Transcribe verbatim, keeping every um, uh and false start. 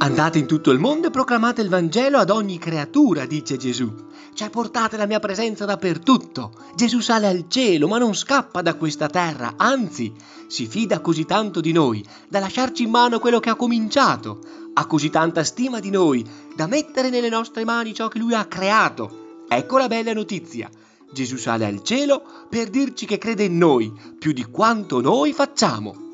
Andate in tutto il mondo e proclamate il Vangelo ad ogni creatura, dice Gesù. Cioè portate la mia presenza dappertutto. Gesù sale al cielo, ma non scappa da questa terra, anzi, si fida così tanto di noi da lasciarci in mano quello che ha cominciato. Ha così tanta stima di noi da mettere nelle nostre mani ciò che lui ha creato. Ecco la bella notizia. Gesù sale al cielo per dirci che crede in noi più di quanto noi facciamo.